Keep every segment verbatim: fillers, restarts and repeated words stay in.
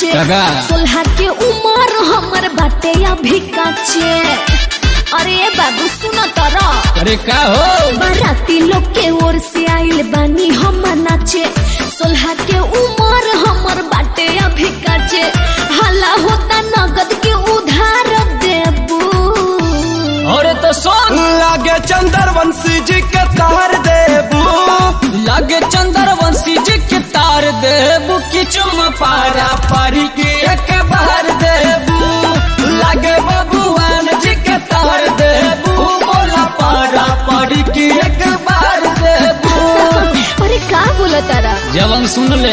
नाचे सोलह के उम्र हमर बाटे अभी काचे। अरे बाबू सुनो तारा, अरे का हो बाराती लोग के ओर से आइल बानी हम नाचे सोलह के उम्र हमर बाटे अभी काचे। हल्ला होता नगद के उधार देबू। अरे तो सुन लागे चंद्रवंशी जी के तार देबू, लागे चंद्रवंशी जी के तार देबू कि चुम पारा पारी के एक बार देबू। लागे बबुआन जी के तार देबू, बोला पारा पारी के एक बार देबू। अरे का बोला तारा जवन सुन ले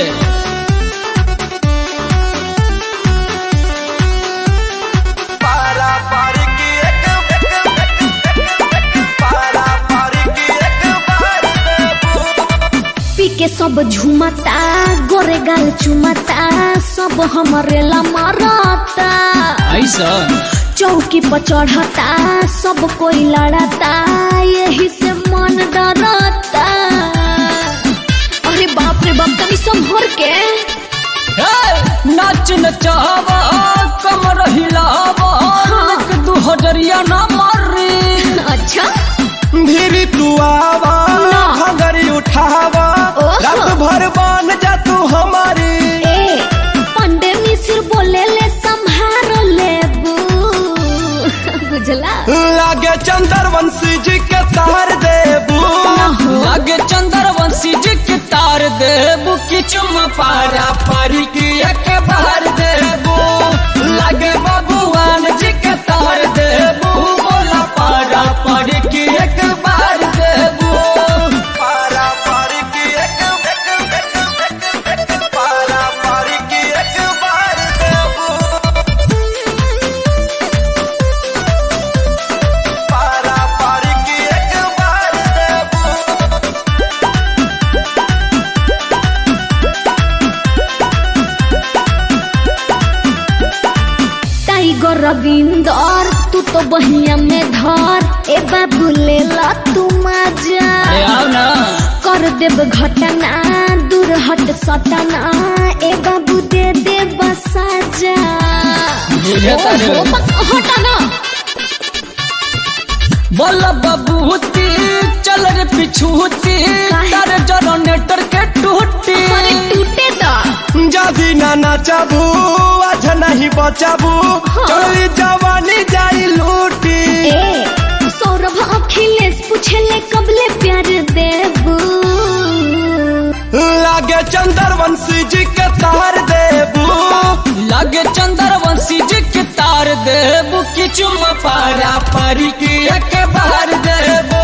पारा पारी की एक पारा पारी की एक बार देबू। पी के सब झुमता गोरे गाल चुमता सब हमरे ला मारता। ऐसा चौकी पर चढ़ता सब कोई लड़ता यही से मन डरता। अरे बाप रे बाप तनी संभर के नाच नचावा कमर हिलावा एक दू हजरिया ना मारी। अच्छा धीरे तू आवा घंगरी उठावा रात भर बन जा तू हमारी। ए पंडे मिसिर बोले ले संभार लेबू बुझला। लागे चंद्रवंशी जी के तार देबू, लागे चंद्रवंशी जी के तार देबू कि चुम पारा पारी की एक बार देबू। लागे बबुआन जी के तार देबू, बोला पारा पारी की एक बार देबू। पारा पारी की एक पारा पारी की एक बार देबू। पारा पारी की एक बार देबू। टाइगर रविंदर तू तो बहिया में धर ए बाबू ले ला तू मजा। अरे आओ ना कर देब घटना दूर हट सटना ए बाबू दे दे बसाजा। बुझे तारे। ओहो, मत हटा ना। बोला बबूती चल रे पिछूती तारे जनरेटर के टूटी। अरे टूटे दा जदी ना नचाबू आज नहीं बचाबू चली जवानी जाई लूटी। ए सौरभ अखिलेश पूछले कबले प्यार देबू। लागे चंद्रवंशी जी के तार देबू, लागे चंद्रवंशी जी के तार देबू कि चुम पारा पारी की एक बार देबू।